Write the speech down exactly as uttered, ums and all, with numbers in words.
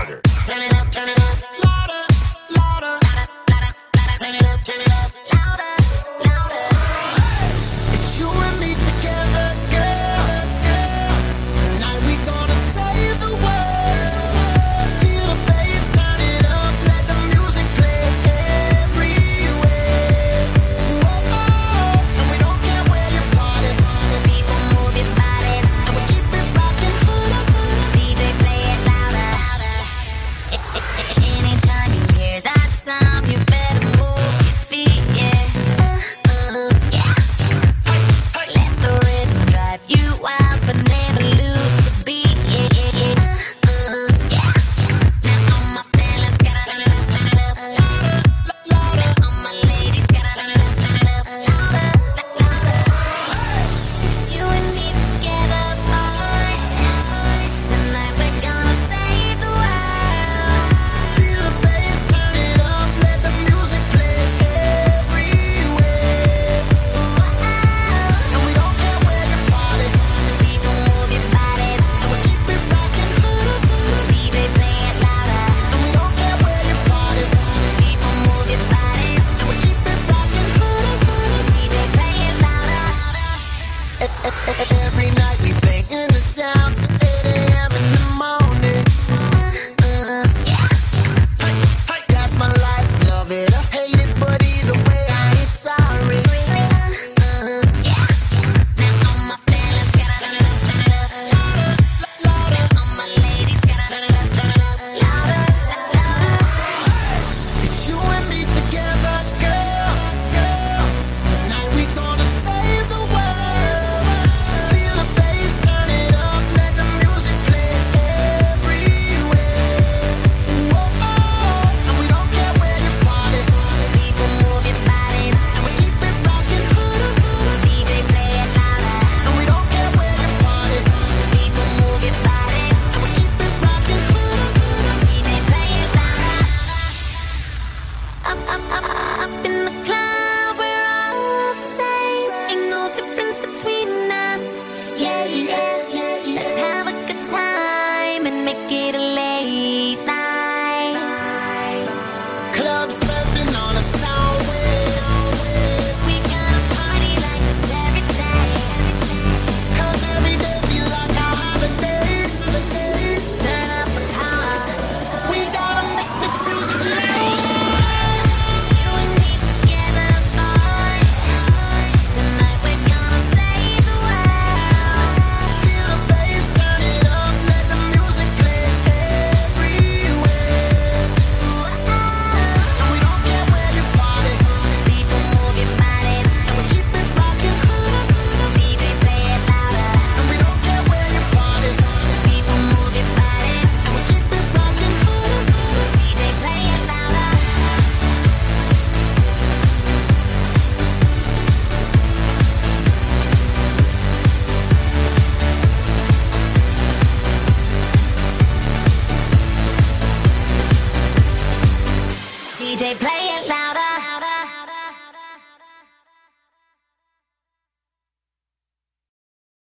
louder. Turn it up, turn it up, louder, louder, louder, louder, turn it up, turn it up, louder, louder. It's you and me together, girl. Tonight we gonna save the world. Feel the bass, turn it up, let the music play everywhere. Whoa, and we don't care where you party. People move your bodies, and we keep it rocking. D J play it louder, louder. Anytime you hear that sound, you better move your feet, yeah. Uh, uh, yeah. Let the rhythm drive you wild, but never lose the beat, yeah, yeah, yeah. Uh, uh, yeah. Now all my fellas gotta turn it up, turn it up, louder, louder. Now all my ladies gotta turn it up, turn it up, louder, louder. It's you and me together, boy. Tonight we're gonna save the world. Feel the bass, turn it up, let the music play everywhere. And we don't care where you party. People move your bodies, and we keep it rocking. D J play it louder. And we don't care where you party. People move your bodies, and we keep it rocking. D J play it louder. Every night we bang in the town till eight a.m. in the morning. Uh, yeah. That's my life, love it or hate it, but either way I ain't sorry. Uh, yeah. Now all my fellas gotta turn it up, turn it up, louder, louder. Now all my ladies gotta turn it up, turn it up, louder, louder. It's you and me together, girl, girl. Tonight we gonna save the world. Feel the bass, turn it up, let the music play everywhere. Whoa, and we don't care where you party. People move your bodies, and we keep it rocking. D J play it louder, and we don't care where you party. People move your bodies, and we keep it rocking. D J play it louder. Up, up, up, up in the club, we're all the same. Ain't no difference between us. Yeah, yeah, yeah, yeah. Let's have a good time and make it a